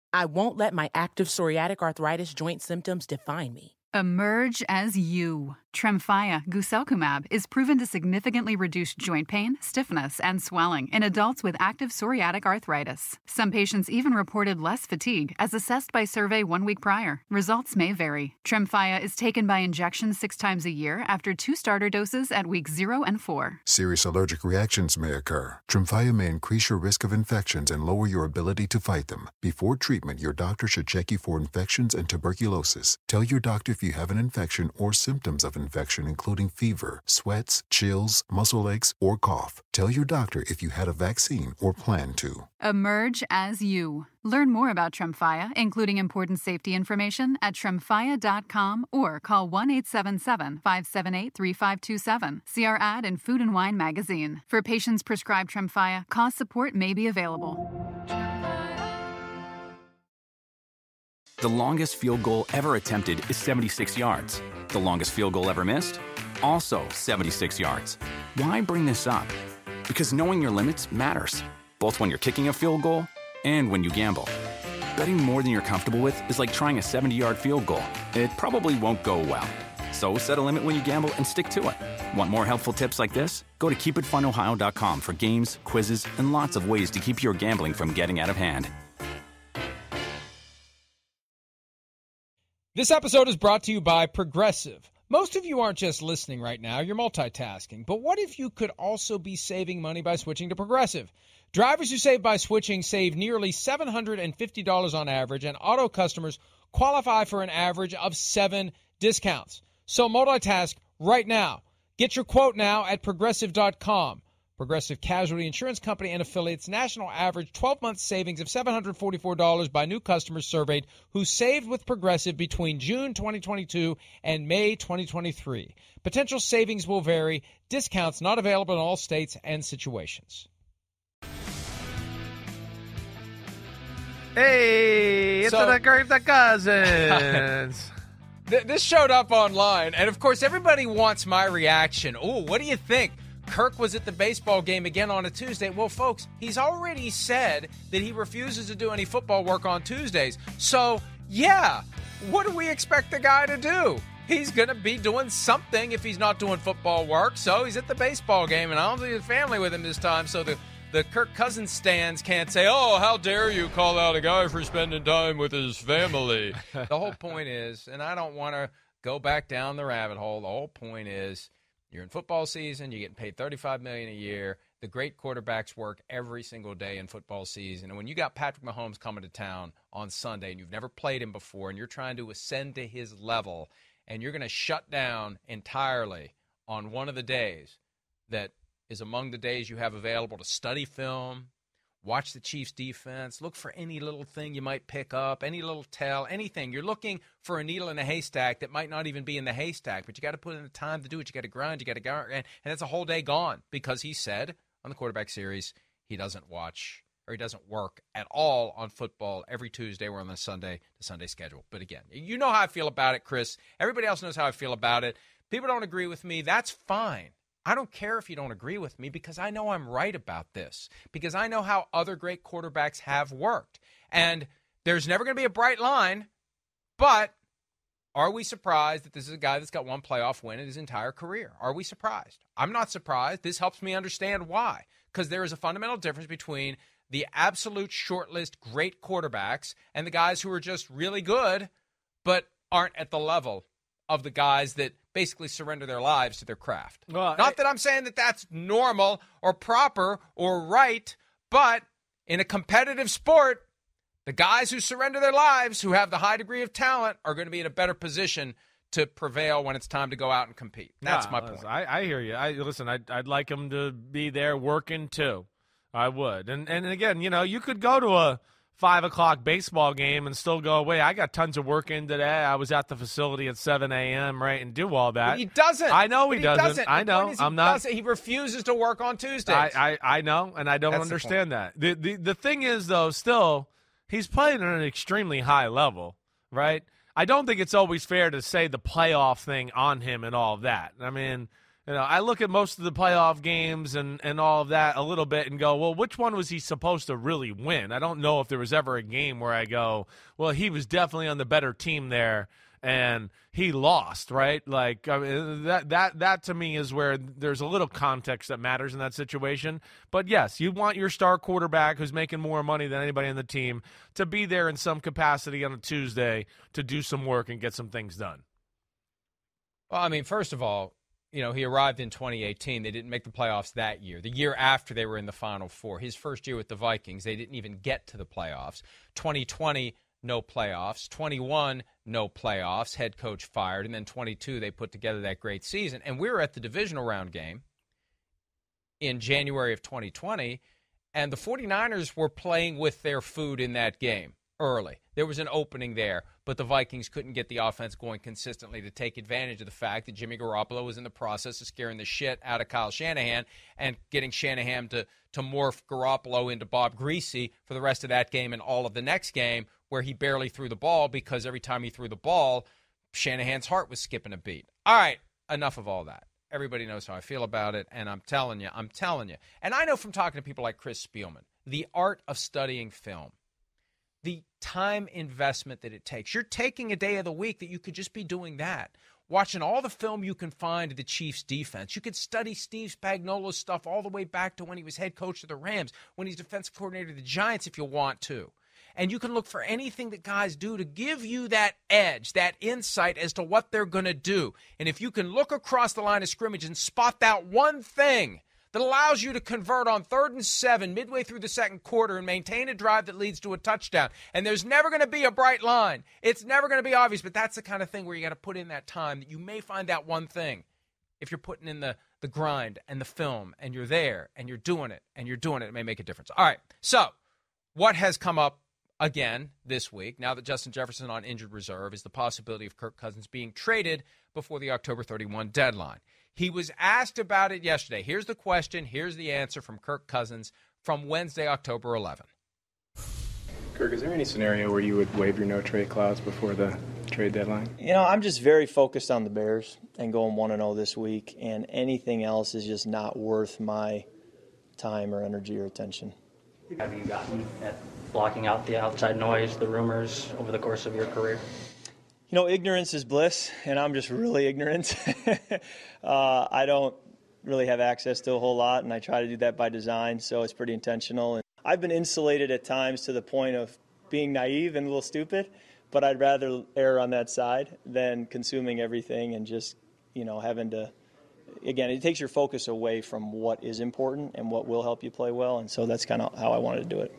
I won't let my active psoriatic arthritis joint symptoms define me. Emerge as you. Tremfya guselkumab is proven to significantly reduce joint pain, stiffness, and swelling in adults with active psoriatic arthritis. Some patients even reported less fatigue as assessed by survey 1 week prior. Results may vary. Tremfya is taken by injection 6 times a year after 2 starter doses at weeks 0 and 4. Serious allergic reactions may occur. Tremfya may increase your risk of infections and lower your ability to fight them. Before treatment, your doctor should check you for infections and tuberculosis. Tell your doctor if you have an infection or symptoms of infection, including fever, sweats, chills, muscle aches, or cough. Tell your doctor if you had a vaccine or plan to. Emerge as you. Learn more about Tremfya, including important safety information, at tremfya.com or call 1-877-578-3527. See our ad in Food and Wine magazine. For patients prescribed Tremfya, cost support may be available. The longest field goal ever attempted is 76 yards. The longest field goal ever missed? Also 76 yards. Why bring this up? Because knowing your limits matters, both when you're kicking a field goal and when you gamble. Betting more than you're comfortable with is like trying a 70-yard field goal. It probably won't go well. So set a limit when you gamble and stick to it. Want more helpful tips like this? Go to keepitfunohio.com for games, quizzes, and lots of ways to keep your gambling from getting out of hand. This episode is brought to you by Progressive. Most of you aren't just listening right now, you're multitasking. But what if you could also be saving money by switching to Progressive? Drivers who save by switching save nearly $750 on average, and auto customers qualify for an average of 7 discounts. So multitask right now. Get your quote now at Progressive.com. Progressive Casualty Insurance Company and affiliates, national average 12-month savings of $744 by new customers surveyed who saved with Progressive between June 2022 and May 2023. Potential savings will vary. Discounts not available in all states and situations. Hey, it's the Grave the Cousins. This showed up online, and of course everybody wants my reaction. Oh, what do you think? Kirk was at the baseball game again on a Tuesday. Well, folks, he's already said that he refuses to do any football work on Tuesdays. So, yeah, what do we expect the guy to do? He's going to be doing something if he's not doing football work. So he's at the baseball game, and I don't see his family with him this time. So the Kirk Cousins stands can't say, oh, how dare you call out a guy for spending time with his family. The whole point is, and I don't want to go back down the rabbit hole, the whole point is, you're in football season. You're getting paid $35 million a year. The great quarterbacks work every single day in football season. And when you got Patrick Mahomes coming to town on Sunday and you've never played him before and you're trying to ascend to his level and you're going to shut down entirely on one of the days that is among the days you have available to study film, watch the Chiefs' defense, look for any little thing you might pick up, any little tell, anything. You're looking for a needle in a haystack that might not even be in the haystack, but you got to put in the time to do it. You got to grind, you got to go, and that's a whole day gone because he said on the quarterback series he doesn't watch or he doesn't work at all on football every Tuesday. We're on the Sunday schedule. But again, you know how I feel about it, Chris. Everybody else knows how I feel about it. People don't agree with me. That's fine. I don't care if you don't agree with me because I know I'm right about this, because I know how other great quarterbacks have worked. And there's never going to be a bright line, but are we surprised that this is a guy that's got one playoff win in his entire career? Are we surprised? I'm not surprised. This helps me understand why, because there is a fundamental difference between the absolute shortlist great quarterbacks and the guys who are just really good but aren't at the level of the guys that basically surrender their lives to their craft. Well, not that I'm saying that that's normal or proper or right, but in a competitive sport, the guys who surrender their lives, who have the high degree of talent, are going to be in a better position to prevail when it's time to go out and compete. That's my point. I hear you. I'd like him to be there working too. I would. And again, you could go to a 5 o'clock baseball game and still go, wait, I got tons of work in today. I was at the facility at 7 a.m., right, and do all that. But he doesn't. I know he doesn't. I know. I'm not. He refuses to work on Tuesdays. I know, and I don't understand that. The thing is, though, still, he's playing at an extremely high level, right? I don't think it's always fair to say the playoff thing on him and all of that. I mean, I look at most of the playoff games and all of that a little bit and go, well, which one was he supposed to really win? I don't know if there was ever a game where I go, well, he was definitely on the better team there and he lost, right? Like, I mean, that to me is where there's a little context that matters in that situation. But yes, you want your star quarterback who's making more money than anybody on the team to be there in some capacity on a Tuesday to do some work and get some things done. Well, I mean, first of all, he arrived in 2018. They didn't make the playoffs that year. The year after, they were in the Final Four. His first year with the Vikings, they didn't even get to the playoffs. 2020, no playoffs. 21, no playoffs. Head coach fired. And then 22, they put together that great season. And we were at the divisional round game in January of 2020, and the 49ers were playing with their food in that game early. There was an opening there, but the Vikings couldn't get the offense going consistently to take advantage of the fact that Jimmy Garoppolo was in the process of scaring the shit out of Kyle Shanahan and getting Shanahan to morph Garoppolo into Bob Greasy for the rest of that game and all of the next game, where he barely threw the ball because every time he threw the ball, Shanahan's heart was skipping a beat. All right, enough of all that. Everybody knows how I feel about it, and I'm telling you. And I know from talking to people like Chris Spielman, the art of studying film, the time investment that it takes. You're taking a day of the week that you could just be doing that, watching all the film you can find of the Chiefs' defense. You could study Steve Spagnuolo's stuff all the way back to when he was head coach of the Rams, when he's defensive coordinator of the Giants if you want to. And you can look for anything that guys do to give you that edge, that insight as to what they're going to do. And if you can look across the line of scrimmage and spot that one thing that allows you to convert on 3rd and 7 midway through the second quarter and maintain a drive that leads to a touchdown. And there's never going to be a bright line. It's never going to be obvious, but that's the kind of thing where you got to put in that time that you may find that one thing if you're putting in the grind and the film and you're there and you're doing it, it may make a difference. All right, so what has come up again this week, now that Justin Jefferson on injured reserve, is the possibility of Kirk Cousins being traded before the October 31 deadline. He was asked about it yesterday. Here's the question. Here's the answer from Kirk Cousins from Wednesday, October 11. Kirk, is there any scenario where you would waive your no-trade clause before the trade deadline? I'm just very focused on the Bears and going 1-0 this week, and anything else is just not worth my time or energy or attention. Have you gotten at blocking out the outside noise, the rumors over the course of your career? Ignorance is bliss, and I'm just really ignorant. I don't really have access to a whole lot, and I try to do that by design, so it's pretty intentional. And I've been insulated at times to the point of being naive and a little stupid, but I'd rather err on that side than consuming everything and just, having to, again, it takes your focus away from what is important and what will help you play well, and so that's kind of how I wanted to do it.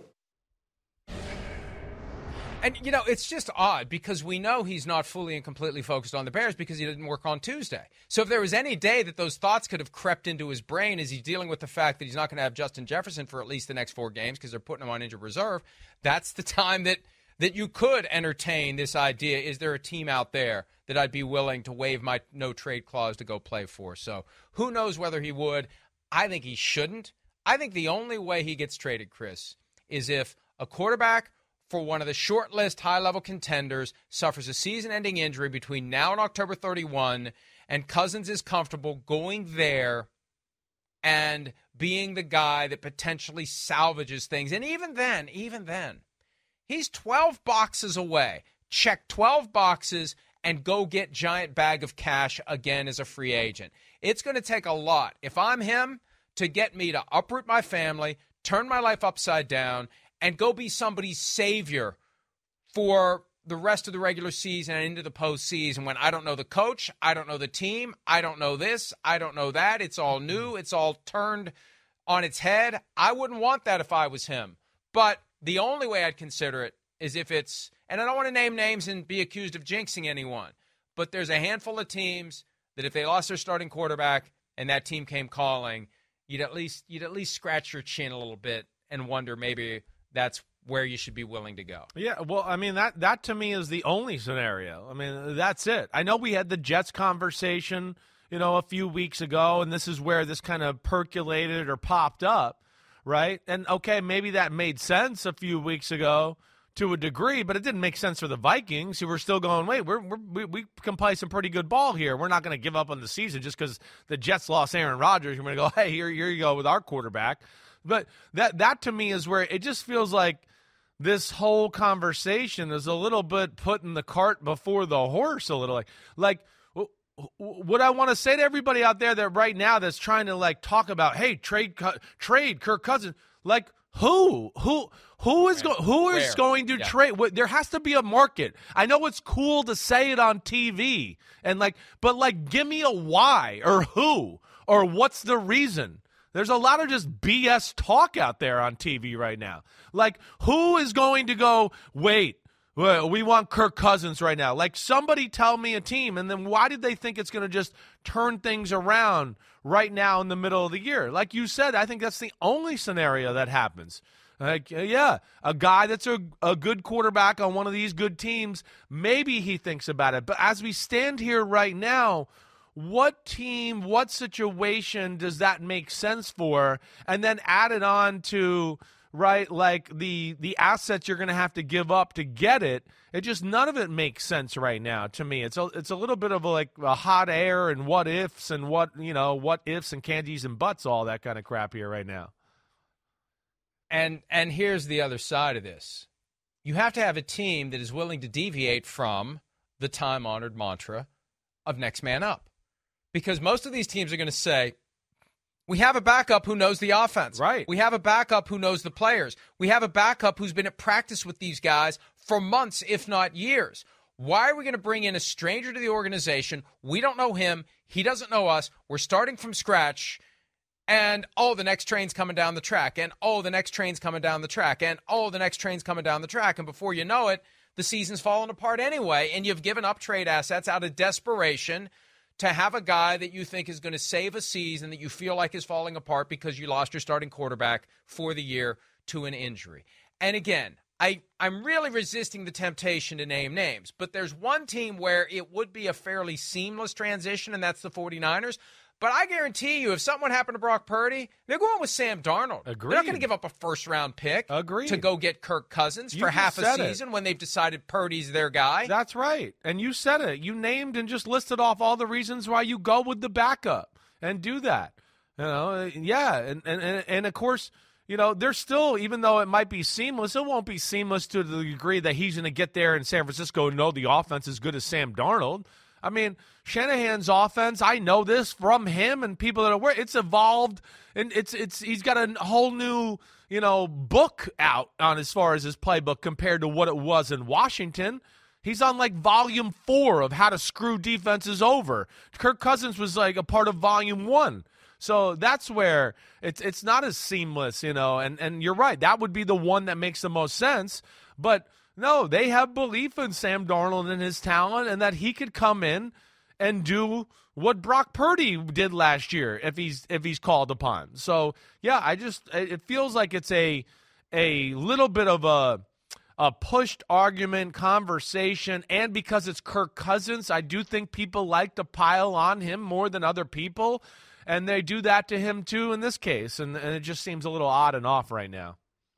And, it's just odd because we know he's not fully and completely focused on the Bears because he didn't work on Tuesday. So if there was any day that those thoughts could have crept into his brain as he's dealing with the fact that he's not going to have Justin Jefferson for at least the next 4 games because they're putting him on injured reserve, that's the time that you could entertain this idea. Is there a team out there that I'd be willing to waive my no-trade clause to go play for? So who knows whether he would. I think he shouldn't. I think the only way he gets traded, Chris, is if a quarterback for one of the short-list high-level contenders suffers a season-ending injury between now and October 31, and Cousins is comfortable going there and being the guy that potentially salvages things. And even then, he's 12 boxes away. Check 12 boxes and go get giant bag of cash again as a free agent. It's going to take a lot, if I'm him, to get me to uproot my family, turn my life upside down, and go be somebody's savior for the rest of the regular season and into the postseason when I don't know the coach, I don't know the team, I don't know this, I don't know that. It's all new. It's all turned on its head. I wouldn't want that if I was him. But the only way I'd consider it is if it's, and I don't want to name names and be accused of jinxing anyone, but there's a handful of teams that if they lost their starting quarterback and that team came calling, you'd at least scratch your chin a little bit and wonder maybe that's where you should be willing to go. Yeah, well, I mean, that to me is the only scenario. I mean, that's it. I know we had the Jets conversation, a few weeks ago, and this is where this kind of percolated or popped up, right? And, okay, maybe that made sense a few weeks ago to a degree, but it didn't make sense for the Vikings, who were still going, wait, we can play some pretty good ball here. We're not going to give up on the season just because the Jets lost Aaron Rodgers. We're going to go, hey, here you go with our quarterback. But that to me is where it just feels like this whole conversation is a little bit putting the cart before the horse a little. Like what I want to say to everybody out there that right now that's trying to like talk about, hey, trade Kirk Cousins, like who is going to trade? There has to be a market. I know it's cool to say it on TV but give me a why or who or what's the reason. There's a lot of just BS talk out there on TV right now. Like, who is going to go, wait, we want Kirk Cousins right now? Like, somebody tell me a team, and then why did they think it's going to just turn things around right now in the middle of the year? Like you said, I think that's the only scenario that happens. Like, yeah, a guy that's a good quarterback on one of these good teams, maybe he thinks about it. But as we stand here right now, what team, what situation does that make sense for? And then add it on to, right, like the assets you're going to have to give up to get it. It just, none of it makes sense right now to me. It's a little bit of a hot air and what ifs and what ifs and candies and butts, all that kind of crap here right now. And here's the other side of this. You have to have a team that is willing to deviate from the time-honored mantra of next man up. Because most of these teams are going to say, we have a backup who knows the offense. Right. We have a backup who knows the players. We have a backup who's been at practice with these guys for months, if not years. Why are we going to bring in a stranger to the organization? We don't know him. He doesn't know us. We're starting from scratch. And, the next train's coming down the track. And, the next train's coming down the track. And, the next train's coming down the track. And before you know it, the season's falling apart anyway. And you've given up trade assets out of desperation to have a guy that you think is going to save a season that you feel like is falling apart because you lost your starting quarterback for the year to an injury. And again, I'm really resisting the temptation to name names, but there's one team where it would be a fairly seamless transition, and that's the 49ers. But I guarantee you, if something would happen to Brock Purdy, they're going with Sam Darnold. Agreed. They're not going to give up a first-round pick to go get Kirk Cousins for half a season when they've decided Purdy's their guy. That's right. And you said it. You named and just listed off all the reasons why you go with the backup and do that. And of course, there's still, even though it might be seamless, it won't be seamless to the degree that he's going to get there in San Francisco and know the offense as good as Sam Darnold. I mean, Shanahan's offense, I know this from him and people that are aware. It's evolved, and he's got a whole new, book out on as far as his playbook compared to what it was in Washington. He's on like volume 4 of how to screw defenses over. Kirk Cousins was like a part of volume 1. So that's where it's not as seamless, and you're right. That would be the one that makes the most sense. But no, they have belief in Sam Darnold and his talent and that he could come in and do what Brock Purdy did last year if he's called upon. So, yeah, it feels like it's a little bit of a pushed argument conversation, and because it's Kirk Cousins, I do think people like to pile on him more than other people, and they do that to him too in this case, and it just seems a little odd and off right now.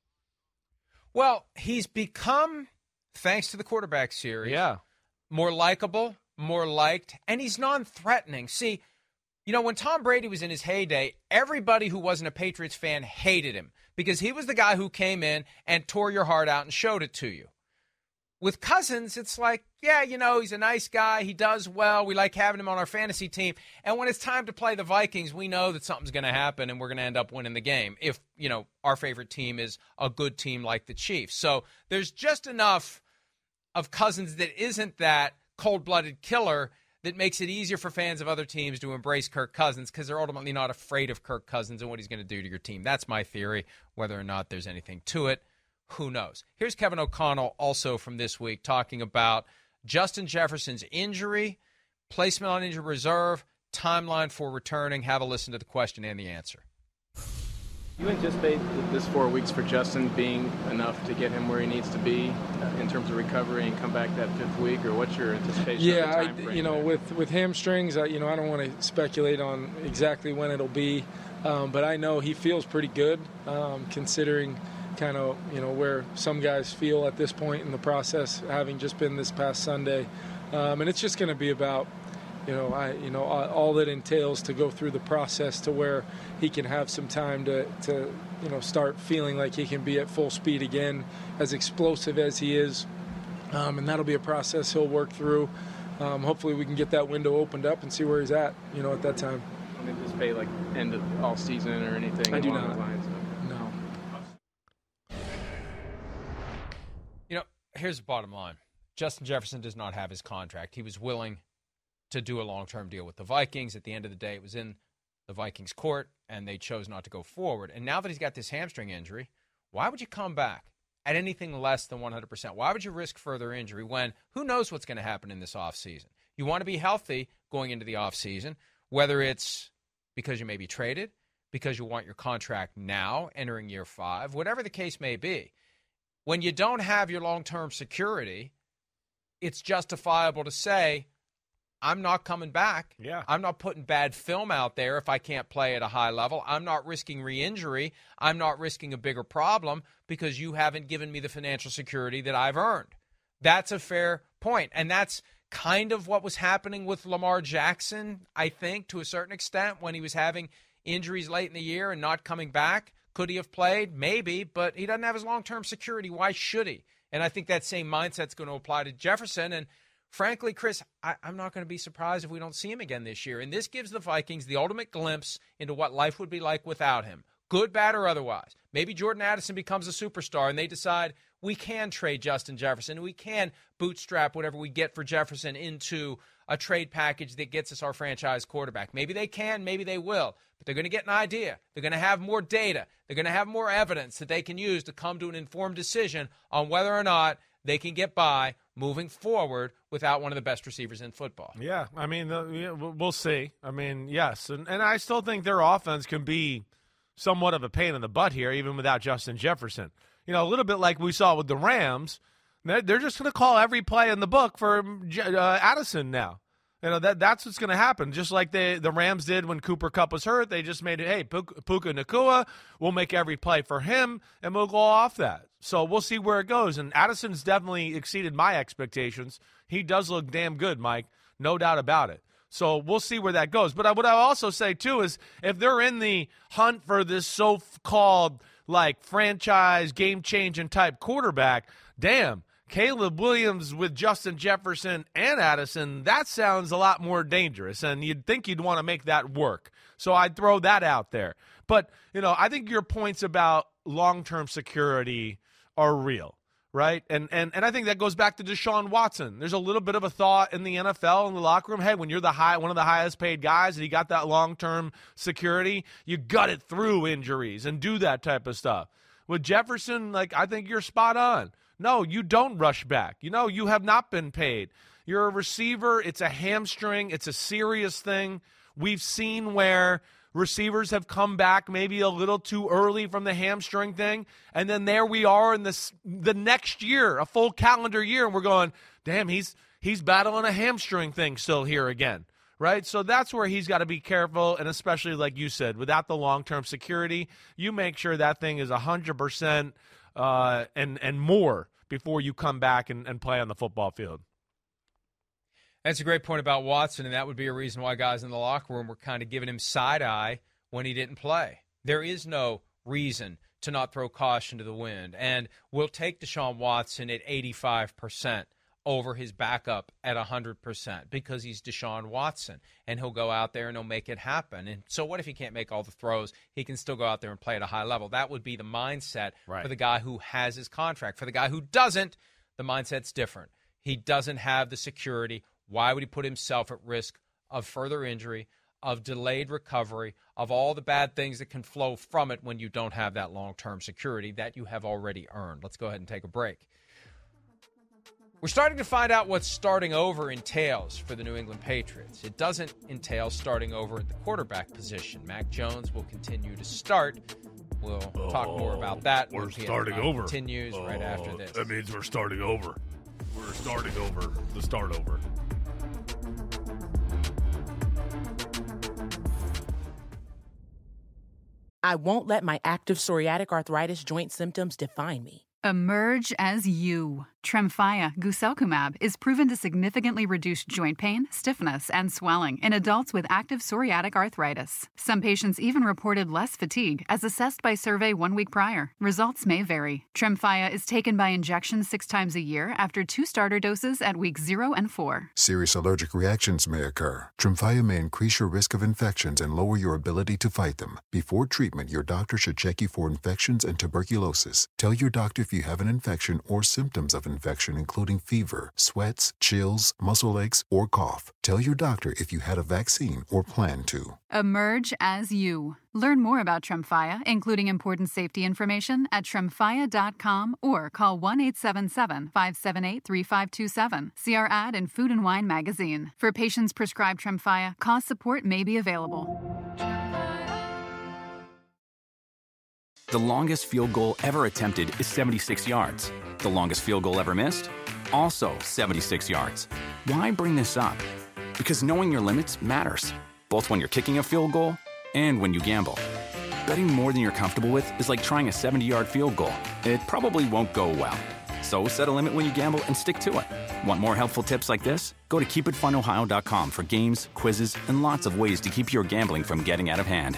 Well, he's become, thanks to the quarterback series, more likable, more liked, and he's non-threatening. See, when Tom Brady was in his heyday, everybody who wasn't a Patriots fan hated him because he was the guy who came in and tore your heart out and showed it to you. With Cousins, it's like, he's a nice guy. He does well. We like having him on our fantasy team. And when it's time to play the Vikings, we know that something's going to happen and we're going to end up winning the game if, our favorite team is a good team like the Chiefs. So there's just enough of Cousins that isn't that cold-blooded killer that makes it easier for fans of other teams to embrace Kirk Cousins because they're ultimately not afraid of Kirk Cousins and what he's going to do to your team. That's my theory. Whether or not there's anything to it, who knows? Here's Kevin O'Connell also from this week talking about Justin Jefferson's injury, placement on injured reserve, timeline for returning. Have a listen to the question and the answer. You anticipate this 4 weeks for Justin being enough to get him where he needs to be in terms of recovery and come back that 5th week, or what's your anticipation? Yeah, of the time frame with hamstrings, I don't want to speculate on exactly when it'll be, but I know he feels pretty good considering kind of, where some guys feel at this point in the process, having just been this past Sunday. And it's just going to be about, all that entails to go through the process to where he can have some time to start feeling like he can be at full speed again, as explosive as he is. And that'll be a process he'll work through. Hopefully we can get that window opened up and see where he's at, at that time. I mean, anticipate like end of all season or anything? I do along not. those lines? No. Here's the bottom line. Justin Jefferson does not have his contract. He was willing to do a long-term deal with the Vikings. At the end of the day, it was in the Vikings' court, and they chose not to go forward. And now that he's got this hamstring injury, why would you come back at anything less than 100%? Why would you risk further injury when who knows what's going to happen in this offseason? You want to be healthy going into the offseason, whether it's because you may be traded, because you want your contract now, entering year 5, whatever the case may be. When you don't have your long-term security, it's justifiable to say, I'm not coming back. Yeah. I'm not putting bad film out there if I can't play at a high level. I'm not risking re-injury. I'm not risking a bigger problem because you haven't given me the financial security that I've earned. That's a fair point. And that's kind of what was happening with Lamar Jackson, I think, to a certain extent, when he was having injuries late in the year and not coming back. Could he have played? Maybe, but he doesn't have his long-term security. Why should he? And I think that same mindset's going to apply to Jefferson. And frankly, Chris, I'm not going to be surprised if we don't see him again this year. And this gives the Vikings the ultimate glimpse into what life would be like without him, good, bad, or otherwise. Maybe Jordan Addison becomes a superstar and they decide we can trade Justin Jefferson. We can bootstrap whatever we get for Jefferson into a trade package that gets us our franchise quarterback. Maybe they can, maybe they will. But they're going to get an idea. They're going to have more data. They're going to have more evidence that they can use to come to an informed decision on whether or not they can get by moving forward without one of the best receivers in football. Yeah, I mean, we'll see. I mean, yes. And I still think their offense can be somewhat of a pain in the butt here, even without Justin Jefferson. A little bit like we saw with the Rams. They're just going to call every play in the book for Addison now. That's what's going to happen. Just like the Rams did when Cooper Kupp was hurt. They just made it, hey, Puka Nacua, we'll make every play for him, and we'll go off that. So we'll see where it goes. And Addison's definitely exceeded my expectations. He does look damn good, Mike. No doubt about it. So we'll see where that goes. But what I also say, too, is if they're in the hunt for this so-called, franchise, game-changing type quarterback, damn, Caleb Williams with Justin Jefferson and Addison, that sounds a lot more dangerous, and you'd think you'd want to make that work. So I'd throw that out there. But, I think your points about long-term security are real, right? And I think that goes back to Deshaun Watson. There's a little bit of a thought in the NFL, in the locker room, hey, when you're one of the highest paid guys and you got that long-term security, you gut it through injuries and do that type of stuff. With Jefferson, I think you're spot on. No, you don't rush back. You have not been paid. You're a receiver. It's a hamstring. It's a serious thing. We've seen where receivers have come back maybe a little too early from the hamstring thing, and then there we are in the next year, a full calendar year, and we're going, damn, he's battling a hamstring thing still here again, right? So that's where he's got to be careful, and especially like you said, without the long-term security, you make sure that thing is 100% and more before you come back and play on the football field. That's a great point about Watson, and that would be a reason why guys in the locker room were kind of giving him side-eye when he didn't play. There is no reason to not throw caution to the wind, and we'll take Deshaun Watson at 85% over his backup at 100% because he's Deshaun Watson, and he'll go out there and he'll make it happen. And so what if he can't make all the throws? He can still go out there and play at a high level. That would be the mindset for the guy who has his contract. For the guy who doesn't, the mindset's different. He doesn't have the security. Why would he put himself at risk of further injury, of delayed recovery, of all the bad things that can flow from it when you don't have that long-term security that you have already earned? Let's go ahead and take a break. We're starting to find out what starting over entails for the New England Patriots. It doesn't entail starting over at the quarterback position. Mac Jones will continue to start. We'll talk more about that. We're starting over. Continues right after this. That means we're starting over. We're starting over. The start over. I won't let my active psoriatic arthritis joint symptoms define me. Emerge as you. Tremfya guselkumab is proven to significantly reduce joint pain, stiffness, and swelling in adults with active psoriatic arthritis. Some patients even reported less fatigue as assessed by survey 1 week prior. Results may vary. Tremfya is taken by injection 6 times a year after 2 starter doses at weeks 0 and 4. Serious allergic reactions may occur. Tremfya may increase your risk of infections and lower your ability to fight them. Before treatment, your doctor should check you for infections and tuberculosis. Tell your doctor if you have an infection or symptoms of infection, including fever, sweats, chills, muscle aches, or cough. Tell your doctor if you had a vaccine or plan to. Emerge as you. Learn more about Tremfya, including important safety information, at tremfya.com or call 1-877-578-3527. See our ad in Food and Wine magazine. For patients prescribed Tremfya, cost support may be available. The longest field goal ever attempted is 76 yards. The longest field goal ever missed? Also 76 yards. Why bring this up? Because knowing your limits matters, both when you're kicking a field goal and when you gamble. Betting more than you're comfortable with is like trying a 70-yard field goal. It probably won't go well. So set a limit when you gamble and stick to it. Want more helpful tips like this? Go to keepitfunohio.com for games, quizzes, and lots of ways to keep your gambling from getting out of hand.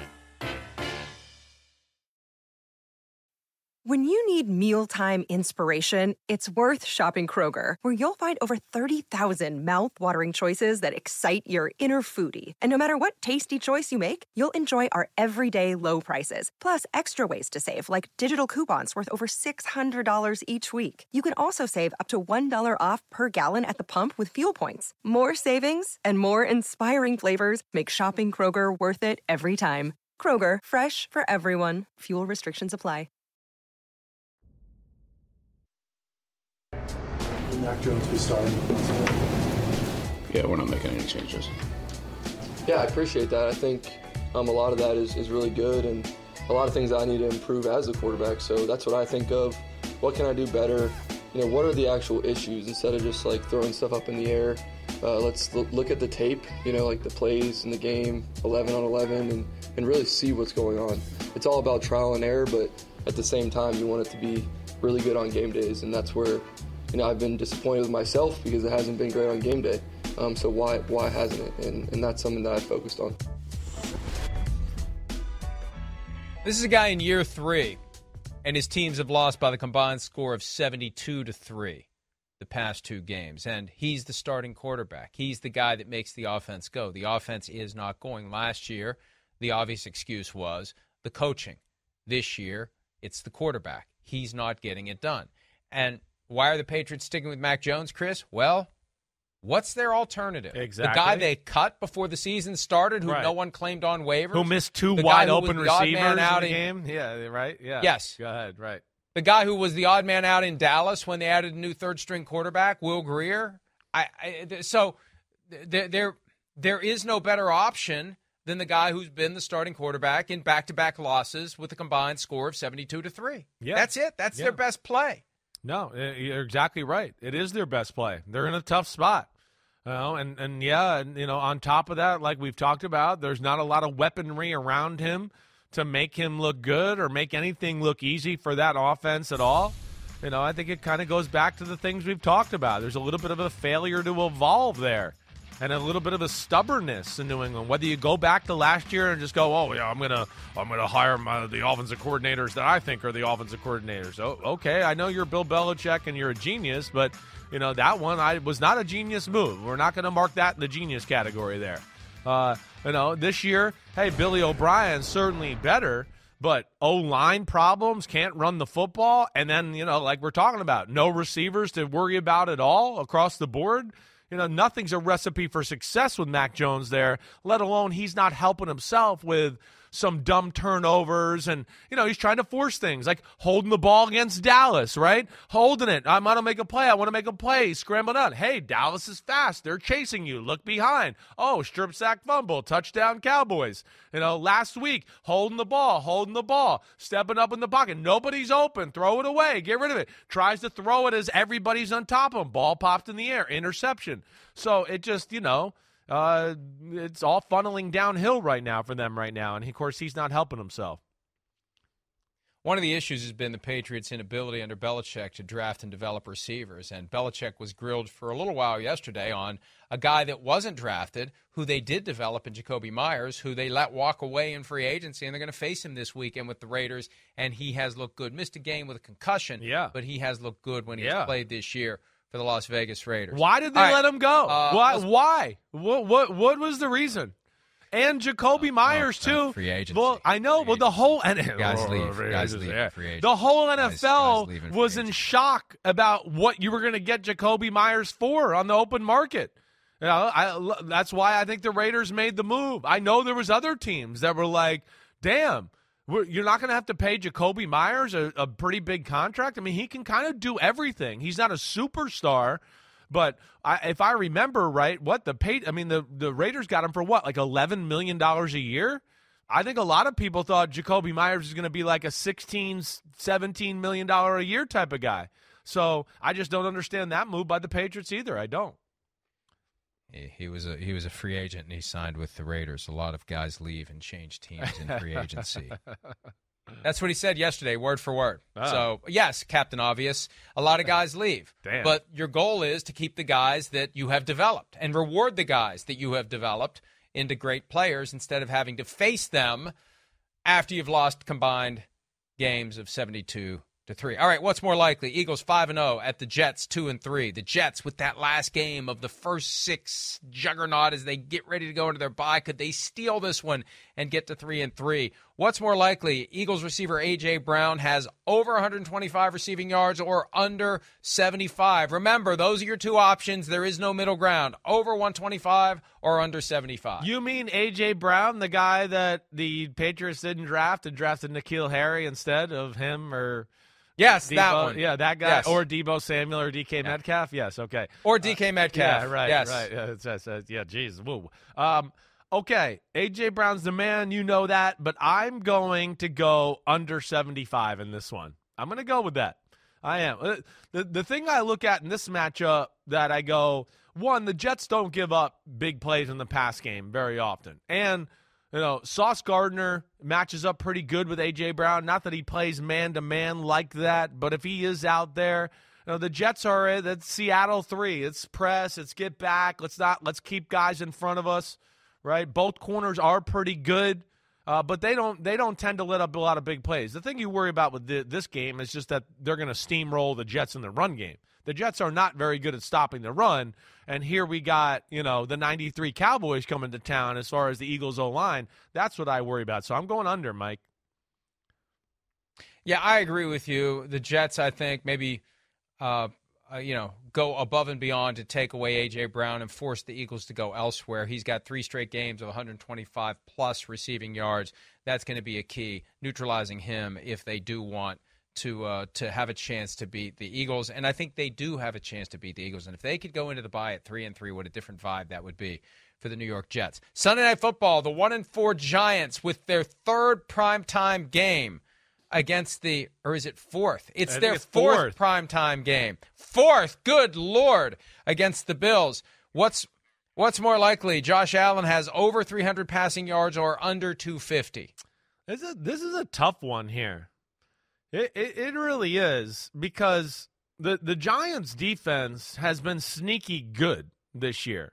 When you need mealtime inspiration, it's worth shopping Kroger, where you'll find over 30,000 mouth-watering choices that excite your inner foodie. And no matter what tasty choice you make, you'll enjoy our everyday low prices, plus extra ways to save, like digital coupons worth over $600 each week. You can also save up to $1 off per gallon at the pump with fuel points. More savings and more inspiring flavors make shopping Kroger worth it every time. Kroger, fresh for everyone. Fuel restrictions apply. Mac Jones be starting? Yeah, we're not making any changes. Yeah, I appreciate that. I think a lot of that is really good, and a lot of things I need to improve as a quarterback. So that's what I think of. What can I do better? You know, what are the actual issues instead of just like throwing stuff up in the air? Let's look at the tape, you know, like the plays in the game, 11 on 11, and really see what's going on. It's all about trial and error, but at the same time, you want it to be really good on game days, and that's where, you know, I've been disappointed with myself because it hasn't been great on game day. So why hasn't it? And that's something that I focused on. This is a guy in year 3, and his teams have lost by the combined score of 72-3 the past 2 games. And he's the starting quarterback. He's the guy that makes the offense go. The offense is not going. Last year, the obvious excuse was the coaching. This year, it's the quarterback. He's not getting it done. And why are the Patriots sticking with Mac Jones, Chris? Well, what's their alternative? Exactly. The guy they cut before the season started, who no one claimed on waivers? Who missed 2 the wide-open receivers in out the game? Yeah, right? Yeah. Yes. Go ahead, right. The guy who was the odd man out in Dallas when they added a new third-string quarterback, Will Grier. So there is no better option than the guy who's been the starting quarterback in back-to-back losses with a combined score of 72-3. Yeah. That's it. That's their best play. No, you're exactly right. It is their best play. They're in a tough spot. And on top of that, like we've talked about, there's not a lot of weaponry around him to make him look good or make anything look easy for that offense at all. You know, I think it kind of goes back to the things we've talked about. There's a little bit of a failure to evolve there and a little bit of a stubbornness in New England. Whether you go back to last year and just go, oh, yeah, I'm gonna hire the offensive coordinators that I think are the offensive coordinators. Oh, okay, I know you're Bill Belichick and you're a genius, but, you know, that one was not a genius move. We're not going to mark that in the genius category there. This year, hey, Billy O'Brien's certainly better, but O-line problems, can't run the football, and then, you know, like we're talking about, no receivers to worry about at all across the board. You know, nothing's a recipe for success with Mac Jones there, let alone he's not helping himself with some dumb turnovers. And, you know, he's trying to force things like holding the ball against Dallas, right? Holding it. I want to make a play. I want to make a play. Scrambling out. Hey, Dallas is fast. They're chasing you. Look behind. Oh, strip sack fumble. Touchdown Cowboys. You know, last week, holding the ball, stepping up in the pocket. Nobody's open. Throw it away. Get rid of it. Tries to throw it as everybody's on top of him. Ball popped in the air. Interception. So it just, you know, it's all funneling downhill right now for them right now. And, of course, he's not helping himself. One of the issues has been the Patriots' inability under Belichick to draft and develop receivers. And Belichick was grilled for a little while yesterday on a guy that wasn't drafted, who they did develop in Jacoby Myers, who they let walk away in free agency, and they're going to face him this weekend with the Raiders, and he has looked good. Missed a game with a concussion, but he has looked good when he's played this year for the Las Vegas Raiders. Why did they let him go? Why? What was the reason? And Jacoby Myers, too. Free agency. Well, I know. Well, the whole guys leave. Free agency. The whole NFL was in shock about what you were going to get Jacoby Myers for on the open market. You know, that's why I think the Raiders made the move. I know there was other teams that were like, damn, you're not going to have to pay Jacoby Myers a pretty big contract. I mean, he can kind of do everything. He's not a superstar. But if I remember right, the Raiders got him for what, like $11 million a year? I think a lot of people thought Jacoby Myers was going to be like a $16, $17 million a year type of guy. So I just don't understand that move by the Patriots either. I don't. He was a free agent, and he signed with the Raiders. A lot of guys leave and change teams in free agency. That's what he said yesterday, word for word. Oh. So, yes, Captain Obvious, a lot of guys leave. Damn. But your goal is to keep the guys that you have developed and reward the guys that you have developed into great players instead of having to face them after you've lost combined games of 72-3. All right, what's more likely? Eagles 5-0 at the Jets 2-3. The Jets with that last game of the first 6 juggernaut as they get ready to go into their bye. Could they steal this one and get to 3-3? What's more likely? Eagles receiver A.J. Brown has over 125 receiving yards or under 75. Remember, those are your two options. There is no middle ground. Over 125 or under 75. You mean A.J. Brown, the guy that the Patriots didn't draft and drafted N'Keal Harry instead of him, or... Yes, Debo, that one. Yeah, that guy. Yes. Or Debo Samuel or DK Metcalf. Yes, okay. Or DK Metcalf. Yeah, right, yes. right. Yeah, geez. Woo. Okay, A.J. Brown's the man. You know that. But I'm going to go under 75 in this one. I'm going to go with that. I am. The thing I look at in this matchup that I go, one, the Jets don't give up big plays in the pass game very often. And you know, Sauce Gardner matches up pretty good with A.J. Brown. Not that he plays man-to-man like that, but if he is out there, you know, the Jets are that's Seattle 3. It's press. It's get back. Let's keep guys in front of us, right? Both corners are pretty good, but they don't tend to let up a lot of big plays. The thing you worry about with this game is just that they're going to steamroll the Jets in the run game. The Jets are not very good at stopping the run, and here we got, you know, the 93 Cowboys coming to town as far as the Eagles' O-line. That's what I worry about. So I'm going under, Mike. Yeah, I agree with you. The Jets, I think, maybe, go above and beyond to take away A.J. Brown and force the Eagles to go elsewhere. He's got 3 straight games of 125-plus receiving yards. That's going to be a key, neutralizing him if they do want to have a chance to beat the Eagles. And I think they do have a chance to beat the Eagles. And if they could go into the bye at 3-3, what a different vibe that would be for the New York Jets. Sunday Night Football, the 1-4 Giants with their 3rd primetime game against or is it 4th? It's their 4th primetime game. 4th, good Lord, against the Bills. What's more likely? Josh Allen has over 300 passing yards or under 250. This is a tough one here. It really is, because the Giants' defense has been sneaky good this year.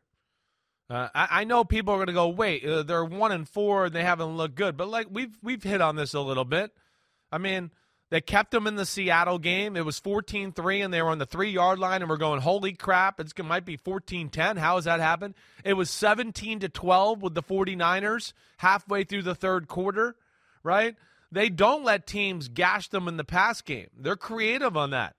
I know people are going to go, wait, they're 1-4 and they haven't looked good, but like we've hit on this a little bit. I mean, they kept them in the Seattle game. It was 14-3 and they were on the 3-yard line, and we're going, holy crap, it might be 14-10. How has that happened? It was 17-12 with the 49ers halfway through the 3rd quarter, right? They don't let teams gash them in the pass game. They're creative on that.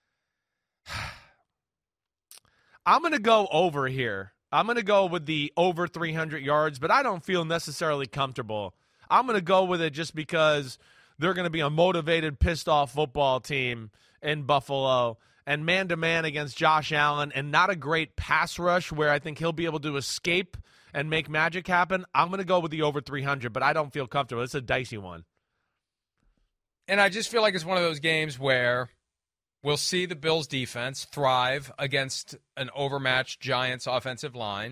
I'm going to go over here. I'm going to go with the over 300 yards, but I don't feel necessarily comfortable. I'm going to go with it just because they're going to be a motivated, pissed-off football team in Buffalo, and man-to-man against Josh Allen, and not a great pass rush where I think he'll be able to escape and make magic happen. I'm going to go with the over 300, but I don't feel comfortable. It's a dicey one. And I just feel like it's one of those games where we'll see the Bills' defense thrive against an overmatched Giants offensive line.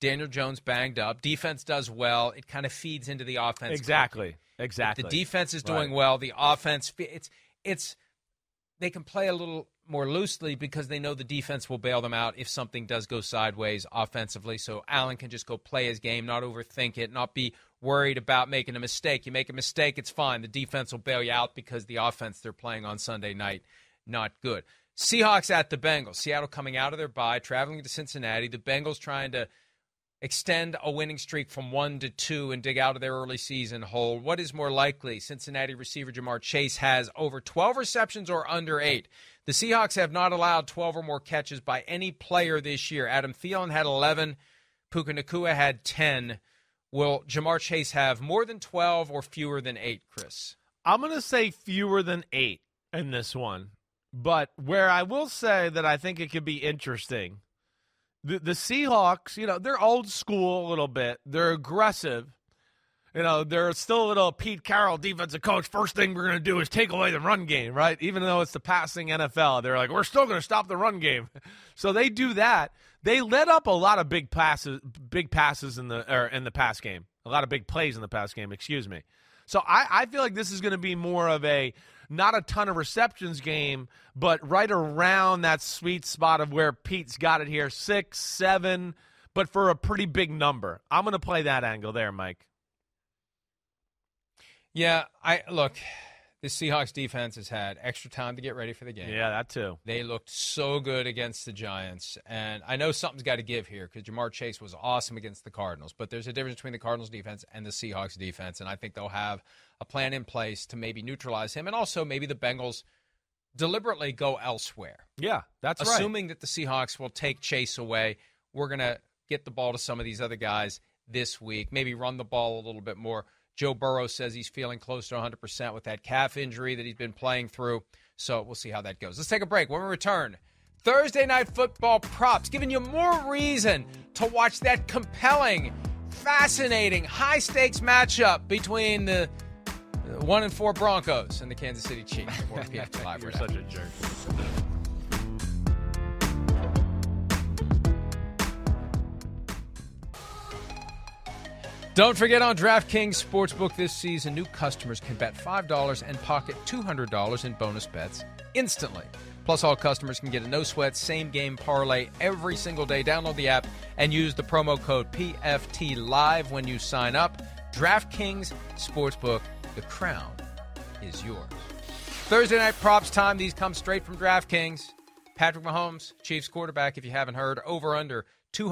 Daniel Jones banged up. Defense does well. It kind of feeds into the offense. Exactly. If the defense is doing well, the offense, they can play a little more loosely because they know the defense will bail them out if something does go sideways offensively. So Allen can just go play his game, not overthink it, not be worried about making a mistake. You make a mistake, it's fine. The defense will bail you out because the offense they're playing on Sunday night, not good. Seahawks at the Bengals. Seattle coming out of their bye, traveling to Cincinnati. The Bengals trying to extend a winning streak from 1 to 2 and dig out of their early season hole. What is more likely? Cincinnati receiver Jamar Chase has over 12 receptions or under 8. The Seahawks have not allowed 12 or more catches by any player this year. Adam Thielen had 11. Puka Nacua had 10. Will Jamar Chase have more than 12 or fewer than 8, Chris? I'm going to say fewer than 8 in this one. But where I will say that I think it could be interesting, the Seahawks, they're old school a little bit. They're aggressive. They're still a little Pete Carroll defensive coach. First thing we're going to do is take away the run game, right? Even though it's the passing NFL, they're like, we're still going to stop the run game. So they do that. They let up a lot of big passes in the pass game. A lot of big plays in the pass game, excuse me. So I feel like this is going to be more of a not a ton of receptions game, but right around that sweet spot of where Pete's got it here, 6, 7, but for a pretty big number. I'm going to play that angle there, Mike. Yeah, the Seahawks defense has had extra time to get ready for the game. Yeah, that too. They looked so good against the Giants, and I know something's got to give here because Jamar Chase was awesome against the Cardinals, but there's a difference between the Cardinals defense and the Seahawks defense, and I think they'll have a plan in place to maybe neutralize him, and also maybe the Bengals deliberately go elsewhere. Yeah, that's right. Assuming that the Seahawks will take Chase away, we're going to get the ball to some of these other guys this week, maybe run the ball a little bit more. Joe Burrow says he's feeling close to 100% with that calf injury that he's been playing through. So we'll see how that goes. Let's take a break. When we return, Thursday Night Football props, giving you more reason to watch that compelling, fascinating, high-stakes matchup between the 1-4 Broncos and the Kansas City Chiefs. 4 p.m. live. You're such a jerk. Don't forget, on DraftKings Sportsbook this season, new customers can bet $5 and pocket $200 in bonus bets instantly. Plus, all customers can get a no-sweat, same-game parlay every single day. Download the app and use the promo code PFTLive when you sign up. DraftKings Sportsbook, the crown is yours. Thursday night props time. These come straight from DraftKings. Patrick Mahomes, Chiefs quarterback, if you haven't heard, over-under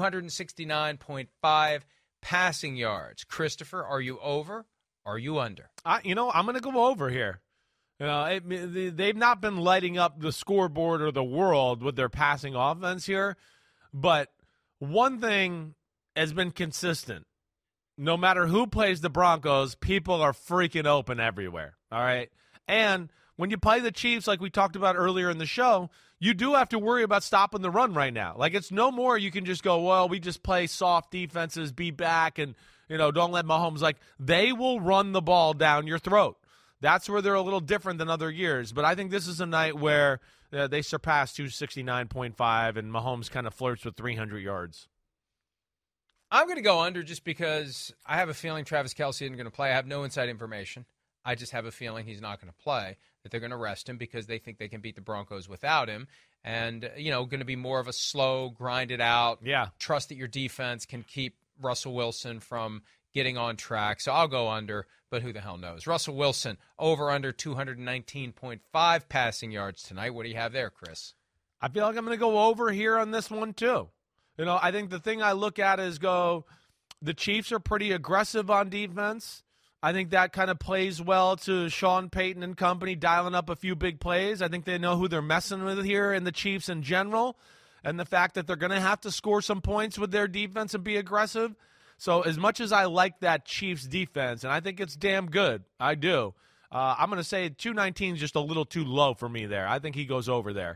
269.5 passing yards. Christopher, are you over? Are you under? I'm going to go over here. They've not been lighting up the scoreboard or the world with their passing offense here, but one thing has been consistent. No matter who plays the Broncos, people are freaking open everywhere, all right? And when you play the Chiefs, like we talked about earlier in the show, you do have to worry about stopping the run right now. Like, it's no more you can just go, well, we just play soft defenses, be back, and, don't let Mahomes. Like, they will run the ball down your throat. That's where they're a little different than other years. But I think this is a night where they surpass 269.5, and Mahomes kind of flirts with 300 yards. I'm going to go under just because I have a feeling Travis Kelce isn't going to play. I have no inside information. I just have a feeling he's not going to play, that they're going to rest him because they think they can beat the Broncos without him. And, going to be more of a slow, grind it out. Yeah. Trust that your defense can keep Russell Wilson from getting on track. So I'll go under, but who the hell knows? Russell Wilson, over under 219.5 passing yards tonight. What do you have there, Chris? I feel like I'm going to go over here on this one, too. I think the thing I look at is the Chiefs are pretty aggressive on defense. I think that kind of plays well to Sean Payton and company dialing up a few big plays. I think they know who they're messing with here in the Chiefs in general, and the fact that they're going to have to score some points with their defense and be aggressive. So as much as I like that Chiefs defense, and I think it's damn good, I do, I'm going to say 219 is just a little too low for me there. I think he goes over there.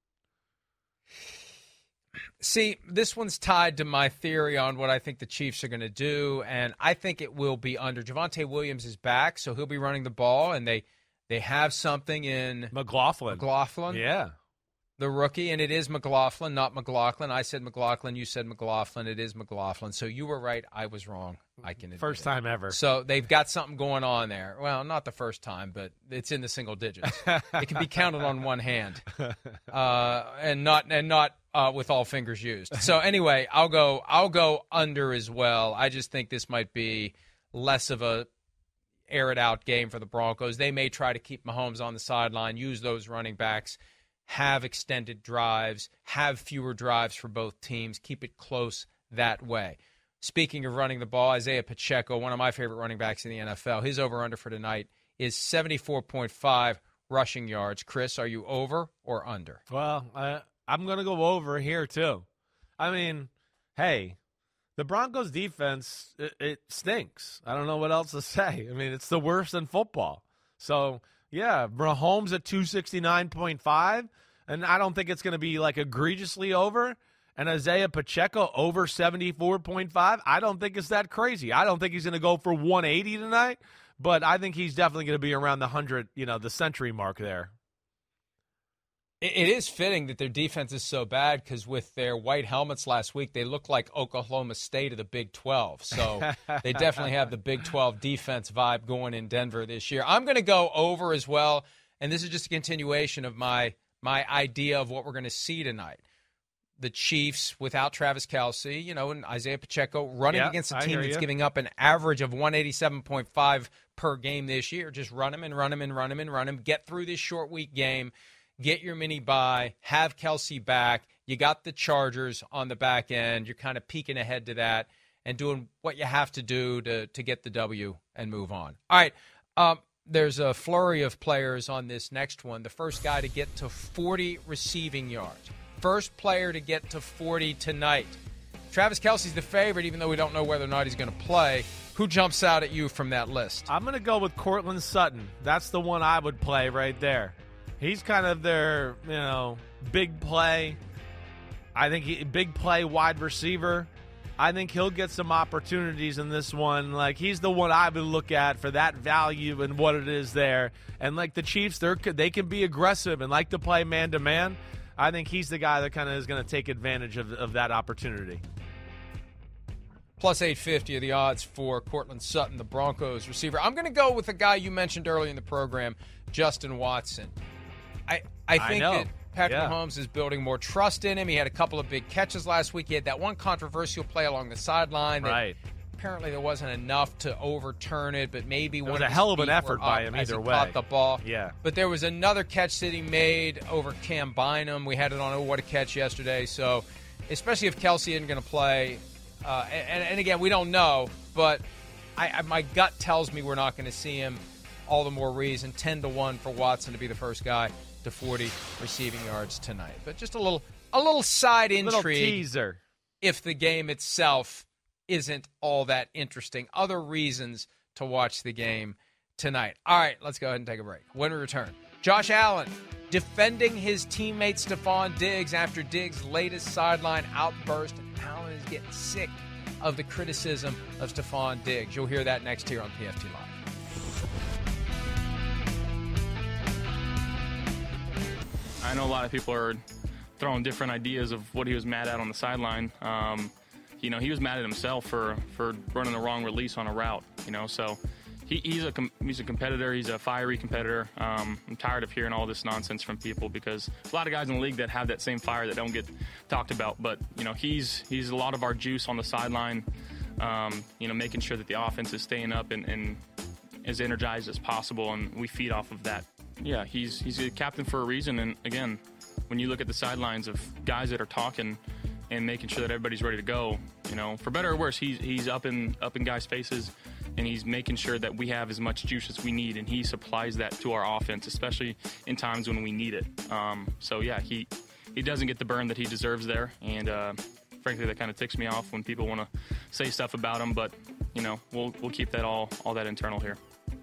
See, this one's tied to my theory on what I think the Chiefs are going to do, and I think it will be under. Javonte Williams is back, so he'll be running the ball, and they have something in McLaughlin. Yeah. the rookie, and it is McLaughlin, not McLaughlin. I said McLaughlin. You said McLaughlin. It is McLaughlin. So you were right. I was wrong. I can admit First time ever. So they've got something going on there. Well, not the first time, but it's in the single digits. It can be counted on one hand, and not with all fingers used. So anyway, I'll go under as well. I just think this might be less of a air it out game for the Broncos. They may try to keep Mahomes on the sideline, use those running backs, have extended drives, have fewer drives for both teams, keep it close that way. Speaking of running the ball, Isaiah Pacheco, one of my favorite running backs in the NFL, his over-under for tonight is 74.5 rushing yards. Chris, are you over or under? Well, I'm going to go over here too. I mean, hey, the Broncos defense, it stinks. I don't know what else to say. I mean, it's the worst in football. So, yeah, Mahomes at 269.5, and I don't think it's going to be like egregiously over. And Isaiah Pacheco over 74.5, I don't think it's that crazy. I don't think he's going to go for 180 tonight, but I think he's definitely going to be around the 100, the century mark there. It is fitting that their defense is so bad because with their white helmets last week, they look like Oklahoma State of the Big 12. So they definitely have the Big 12 defense vibe going in Denver this year. I'm going to go over as well, and this is just a continuation of my idea of what we're going to see tonight. The Chiefs without Travis Kelce, and Isaiah Pacheco running against a team that's giving up an average of 187.5 per game this year. Just run him and run him and run him and run him. Get through this short week game. Get your mini bye. Have Kelce back. You got the Chargers on the back end. You're kind of peeking ahead to that and doing what you have to do to get the W and move on. All right. There's a flurry of players on this next one. The first guy to get to 40 receiving yards. First player to get to 40 tonight. Travis Kelce's the favorite, even though we don't know whether or not he's going to play. Who jumps out at you from that list? I'm going to go with Courtland Sutton. That's the one I would play right there. He's kind of their, big play. I think big play wide receiver. I think he'll get some opportunities in this one. Like, he's the one I would look at for that value and what it is there. And like the Chiefs, they can be aggressive and like to play man-to-man. I think he's the guy that kind of is going to take advantage of that opportunity. Plus 850 are the odds for Courtland Sutton, the Broncos receiver. I'm going to go with the guy you mentioned earlier in the program, Justin Watson. I think that Patrick Mahomes is building more trust in him. He had a couple of big catches last week. He had that one controversial play along the sideline. Right. Apparently there wasn't enough to overturn it, but maybe one of his a hell of an feet effort were by up him as either he way. Caught the ball. Yeah. But there was another catch that he made over Cam Bynum. We had it on What a Catch yesterday. So especially if Kelce isn't going to play, and again, we don't know, but my gut tells me we're not going to see him. All the more reason, 10-1 for Watson to be the first guy to 40 receiving yards tonight. But just a little side intrigue. Little teaser. If the game itself isn't all that interesting. Other reasons to watch the game tonight. All right, let's go ahead and take a break. When we return, Josh Allen defending his teammate Stephon Diggs after Diggs' latest sideline outburst. And Allen is getting sick of the criticism of Stephon Diggs. You'll hear that next here on PFT Live. I know a lot of people are throwing different ideas of what he was mad at on the sideline. He was mad at himself for running the wrong release on a route. So he's a competitor. He's a fiery competitor. I'm tired of hearing all this nonsense from people because there's a lot of guys in the league that have that same fire that don't get talked about. But he's a lot of our juice on the sideline. Making sure that the offense is staying up and as energized as possible, and we feed off of that. Yeah, he's a captain for a reason, and again, when you look at the sidelines of guys that are talking and making sure that everybody's ready to go, for better or worse, he's up in guys' faces, and he's making sure that we have as much juice as we need, and he supplies that to our offense, especially in times when we need it. He doesn't get the burn that he deserves there, and frankly, that kind of ticks me off when people want to say stuff about him, but we'll keep that all that internal here.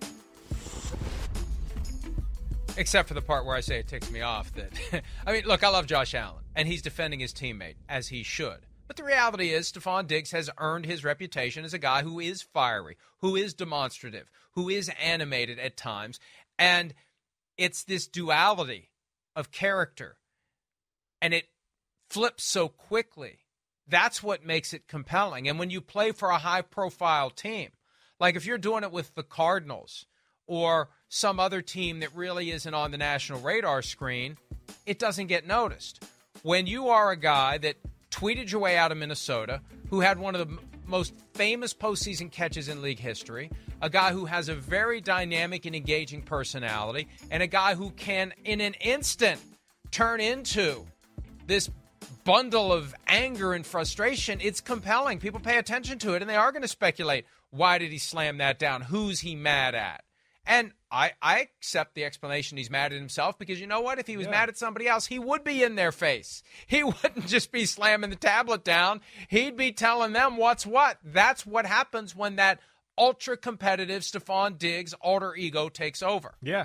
Except for the part where I say it ticks me off. That look, I love Josh Allen, and he's defending his teammate, as he should. But the reality is Stephon Diggs has earned his reputation as a guy who is fiery, who is demonstrative, who is animated at times. And it's this duality of character and it flips so quickly. That's what makes it compelling. And when you play for a high-profile team, like if you're doing it with the Cardinals or some other team that really isn't on the national radar screen, it doesn't get noticed. When you are a guy that tweeted your way out of Minnesota, who had one of the most famous postseason catches in league history, a guy who has a very dynamic and engaging personality, and a guy who can, in an instant, turn into this bundle of anger and frustration, it's compelling. People pay attention to it, and they are going to speculate, why did he slam that down? Who's he mad at? And I accept the explanation he's mad at himself, because you know what? If he was mad at somebody else, he would be in their face. He wouldn't just be slamming the tablet down. He'd be telling them what's what. That's what happens when that ultra-competitive Stephon Diggs alter ego takes over. Yeah,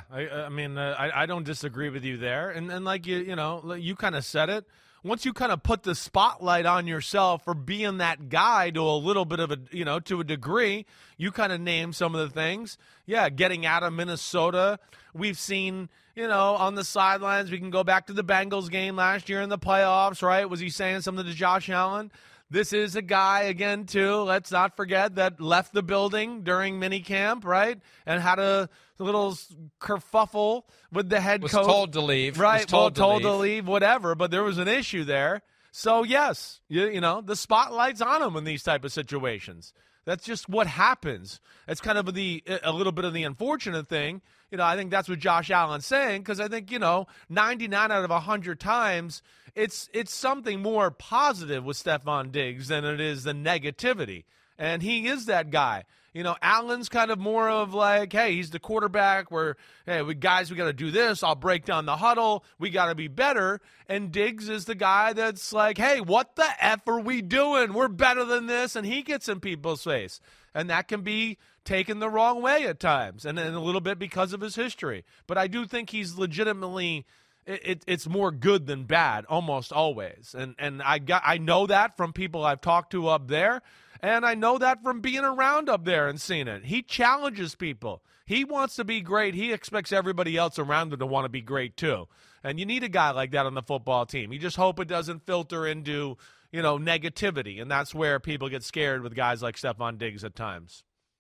I don't disagree with you there. And like you kind of said it. Once you kind of put the spotlight on yourself for being that guy to a little bit of a, to a degree, you kind of name some of the things. Yeah, getting out of Minnesota. We've seen, on the sidelines, we can go back to the Bengals game last year in the playoffs, right? Was he saying something to Josh Allen? This is a guy, again, too, let's not forget, that left the building during minicamp, right? And had a little kerfuffle with the head coach. Was told to leave. Right, told to leave, whatever, but there was an issue there. So, yes, the spotlight's on him in these type of situations. That's just what happens. It's kind of a little bit of the unfortunate thing. I think that's what Josh Allen's saying, because I think, 99 out of 100 times, it's something more positive with Stephon Diggs than it is the negativity. And he is that guy. Allen's kind of more of like, hey, he's the quarterback where, hey, we got to do this. I'll break down the huddle. We got to be better. And Diggs is the guy that's like, hey, what the F are we doing? We're better than this. And he gets in people's face. And that can be taken the wrong way at times, and a little bit because of his history. But I do think he's legitimately it's more good than bad almost always. And I know that from people I've talked to up there. And I know that from being around up there and seeing it. He challenges people. He wants to be great. He expects everybody else around him to want to be great too. And you need a guy like that on the football team. You just hope it doesn't filter into, negativity. And that's where people get scared with guys like Stephon Diggs at times.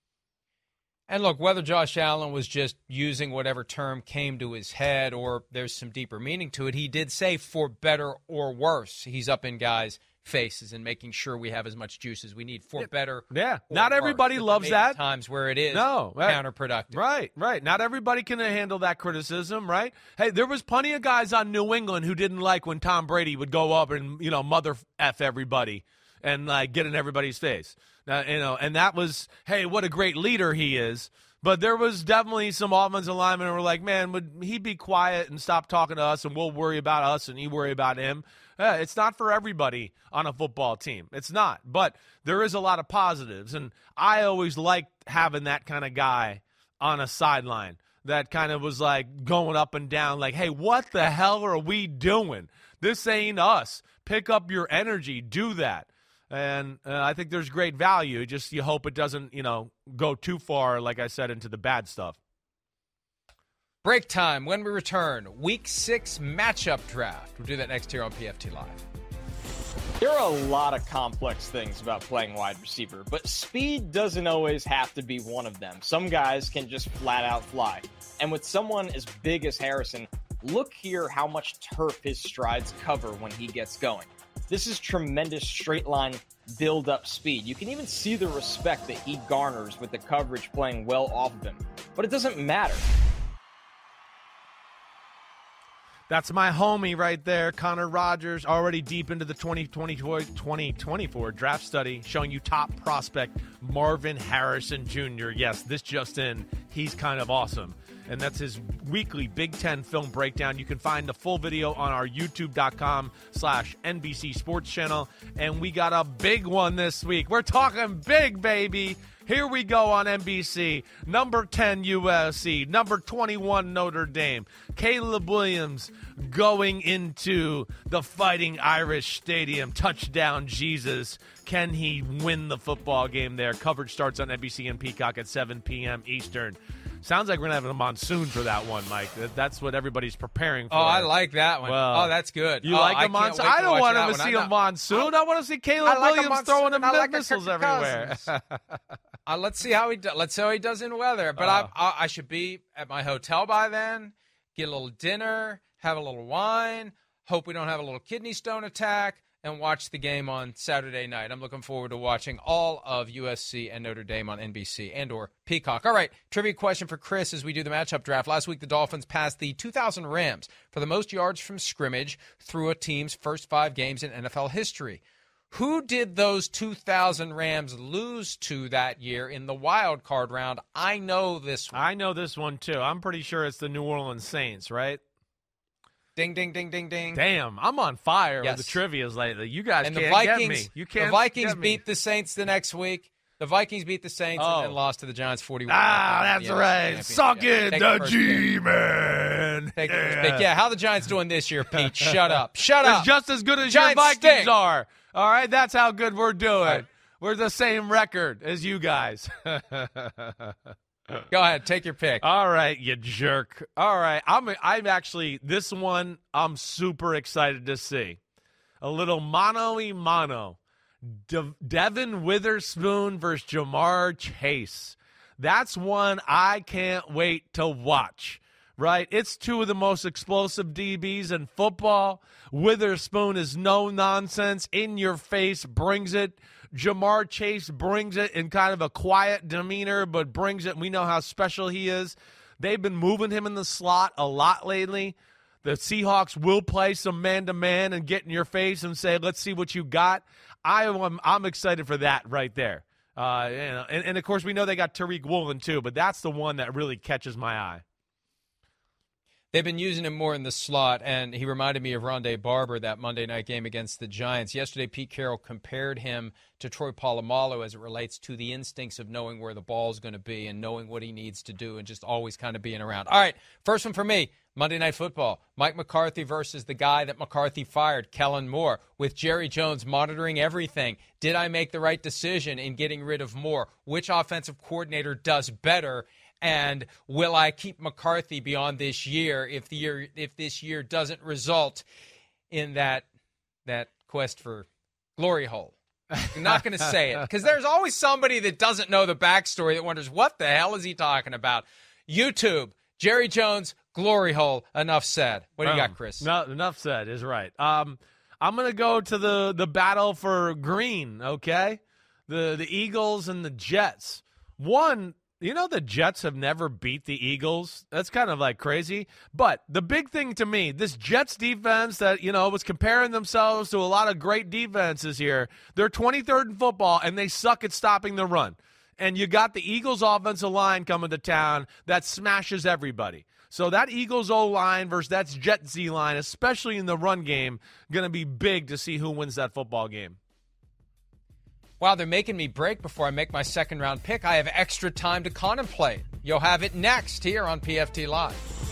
And look, whether Josh Allen was just using whatever term came to his head or there's some deeper meaning to it, he did say for better or worse. He's up in guys' faces and making sure we have as much juice as we need for better. Yeah, not everybody loves that. Times where it is counterproductive. Right. Not everybody can handle that criticism, right? Hey, there was plenty of guys on New England who didn't like when Tom Brady would go up and, mother F everybody and like get in everybody's face. And that was, hey, what a great leader he is. But there was definitely some offensive linemen who were like, man, would he be quiet and stop talking to us and we'll worry about us and you worry about him? It's not for everybody on a football team. It's not. But there is a lot of positives. And I always liked having that kind of guy on a sideline that kind of was like going up and down like, hey, what the hell are we doing? This ain't us. Pick up your energy. Do that. And I think there's great value. Just you hope it doesn't, go too far, like I said, into the bad stuff. Break time. When we return, Week 6 matchup draft. We'll do that next here on PFT Live. There are a lot of complex things about playing wide receiver, but speed doesn't always have to be one of them. Some guys can just flat out fly. And with someone as big as Harrison, look here how much turf his strides cover when he gets going. This is tremendous straight line build-up speed. You can even see the respect that he garners with the coverage playing well off of him. But it doesn't matter. That's my homie right there, Connor Rogers, already deep into the 2024 draft study, showing you top prospect Marvin Harrison Jr. Yes, this just in, he's kind of awesome. And that's his weekly Big Ten film breakdown. You can find the full video on our youtube.com/NBC Sports channel. And we got a big one this week. We're talking big, baby. Here we go on NBC. Number 10 USC, number 21 Notre Dame. Caleb Williams going into the Fighting Irish Stadium. Touchdown, Jesus. Can he win the football game there? Coverage starts on NBC and Peacock at 7 p.m. Eastern. Sounds like we're going to have a monsoon for that one, Mike. That's what everybody's preparing for. Oh, I like that one. Well, that's good. You like a monsoon? I don't want to see a monsoon. I want to see Caleb Williams throwing them missiles everywhere. Let's see how he does. Let's see how he does in weather. But I should be at my hotel by then, get a little dinner, have a little wine, hope we don't have a little kidney stone attack, and watch the game on Saturday night. I'm looking forward to watching all of USC and Notre Dame on NBC and or Peacock. All right, trivia question for Chris as we do the matchup draft. Last week, the Dolphins passed the 2000 Rams for the most yards from scrimmage through a team's first 5 games in NFL history. Who did those 2000 Rams lose to that year in the wild card round? I know this one. I know this one, too. I'm pretty sure it's the New Orleans Saints, right? Ding, ding, ding, ding, ding. Damn, I'm on fire with the trivias lately. You guys can't get me. You can't. The Vikings beat the Saints the next week. The Vikings beat the Saints and then lost to the Giants 41. That's right. Suck it, the G-Man. Yeah, how the Giants doing this year, Pete? Shut up. Shut up. It's just as good as Giants your Vikings stink. are. All right, that's how good we're doing. Right. We're the same record as you guys. Go ahead, take your pick. All right, you jerk. All right, I'm actually, this one I'm super excited to see. A little mano-y-mano. Devin Witherspoon versus Jamar Chase. That's one I can't wait to watch, right? It's 2 of the most explosive DBs in football. Witherspoon is no nonsense, in your face, brings it. Jamar Chase brings it in kind of a quiet demeanor, but brings it. We know how special he is. They've been moving him in the slot a lot lately. The Seahawks will play some man-to-man and get in your face and say, let's see what you got. I'm excited for that right there. And, of course, we know they got Tariq Woolen, too, but that's the one that really catches my eye. They've been using him more in the slot, and he reminded me of Rondé Barber, that Monday night game against the Giants. Yesterday, Pete Carroll compared him to Troy Polamalu as it relates to the instincts of knowing where the ball is going to be and knowing what he needs to do and just always kind of being around. All right, first one for me, Monday Night Football. Mike McCarthy versus the guy that McCarthy fired, Kellen Moore, with Jerry Jones monitoring everything. Did I make the right decision in getting rid of Moore? Which offensive coordinator does better? And will I keep McCarthy beyond this year if this year doesn't result in that quest for glory hole? I'm not going to say it because there's always somebody that doesn't know the backstory that wonders, what the hell is he talking about? YouTube, Jerry Jones, glory hole, enough said. What do you got, Chris? No, enough said is right. I'm going to go to the battle for green, okay? The Eagles and the Jets. You know, the Jets have never beat the Eagles. That's kind of like crazy. But the big thing to me, this Jets defense that, was comparing themselves to a lot of great defenses here, they're 23rd in football, and they suck at stopping the run. And you got the Eagles offensive line coming to town that smashes everybody. So that Eagles O-line versus that Jets Z-line, especially in the run game, going to be big to see who wins that football game. Wow, they're making me break before I make my second-round pick. I have extra time to contemplate. You'll have it next here on PFT Live.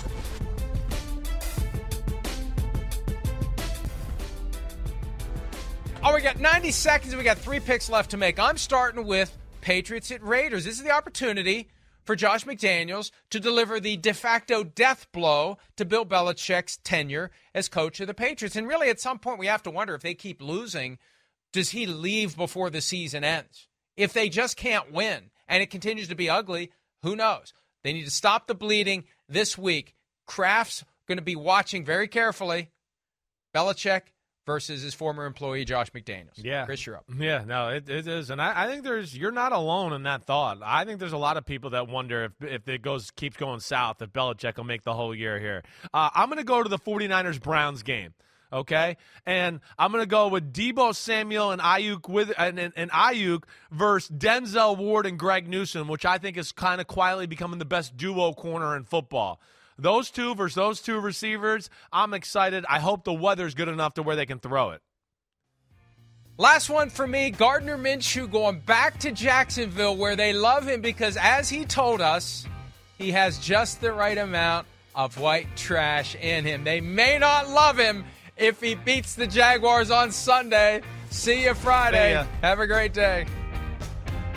Oh, we got 90 seconds and we got 3 picks left to make. I'm starting with Patriots at Raiders. This is the opportunity for Josh McDaniels to deliver the de facto death blow to Bill Belichick's tenure as coach of the Patriots. And really, at some point, we have to wonder if they keep losing, does he leave before the season ends? If they just can't win and it continues to be ugly, who knows? They need to stop the bleeding this week. Kraft's going to be watching very carefully Belichick versus his former employee, Josh McDaniels. Yeah. Chris, you're up. Yeah, no, it is. And I think you're not alone in that thought. I think there's a lot of people that wonder if it keeps going south, if Belichick will make the whole year here. I'm going to go to the 49ers-Browns game. Okay, and I'm going to go with Deebo Samuel and Ayuk and Ayuk versus Denzel Ward and Greg Newsome, which I think is kind of quietly becoming the best duo corner in football. Those two versus those two receivers, I'm excited. I hope the weather's good enough to where they can throw it. Last one for me, Gardner Minshew going back to Jacksonville where they love him because, as he told us, he has just the right amount of white trash in him. They may not love him if he beats the Jaguars on Sunday. See you Friday. See ya. Have a great day.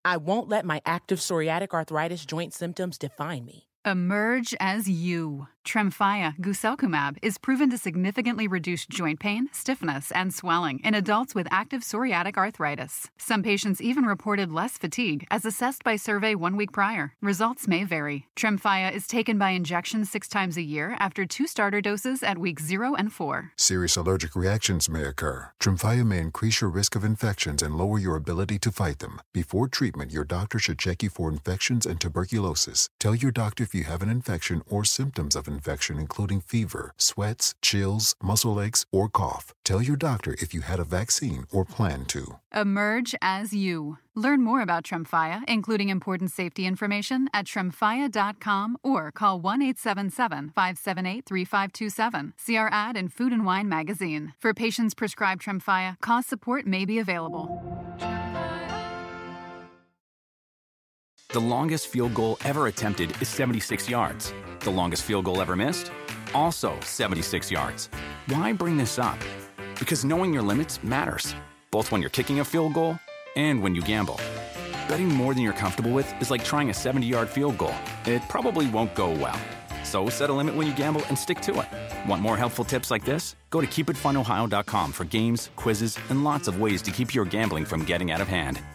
I won't let my active psoriatic arthritis joint symptoms define me. Emerge as you. Tremfya guselkumab is proven to significantly reduce joint pain, stiffness, and swelling in adults with active psoriatic arthritis. Some patients even reported less fatigue as assessed by survey 1 week prior. Results may vary. Tremfya is taken by injection 6 times a year after 2 starter doses at weeks 0 and 4. Serious allergic reactions may occur. Tremfya may increase your risk of infections and lower your ability to fight them. Before treatment, your doctor should check you for infections and tuberculosis. Tell your doctor if you have an infection or symptoms of infection, including fever, sweats, chills, muscle aches, or cough. Tell your doctor if you had a vaccine or plan to. Emerge as you. Learn more about Tremfya, including important safety information, at tremfya.com or call 1-877-578-3527. See our ad in Food and Wine magazine. For patients prescribed Tremfya, cost support may be available. The longest field goal ever attempted is 76 yards. The longest field goal ever missed? Also 76 yards. Why bring this up? Because knowing your limits matters, both when you're kicking a field goal and when you gamble. Betting more than you're comfortable with is like trying a 70-yard field goal. It probably won't go well. So set a limit when you gamble and stick to it. Want more helpful tips like this? Go to keepitfunohio.com for games, quizzes, and lots of ways to keep your gambling from getting out of hand.